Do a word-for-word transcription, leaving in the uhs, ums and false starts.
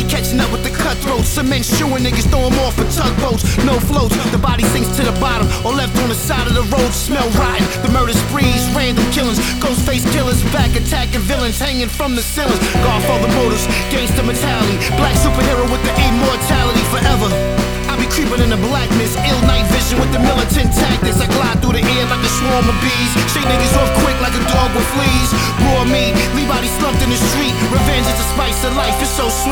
they catching up with the cutthroats. Cement shoeing niggas, throw them off for tugboats. No floats, the body sinks to the bottom or left on the side of the road, smell rotten. The murder sprees, random killings, ghost face killers, back attacking villains, hanging from the ceilings. Godfather motives, gangster mentality, black superhero with the immortality forever. I be creeping in the blackness, ill night vision with the militant tactics. I glide through the air like a swarm of bees, shake niggas off quick like a dog with fleas. Raw meat, leave body slumped in the street. Revenge is the spice of life, it's so sweet.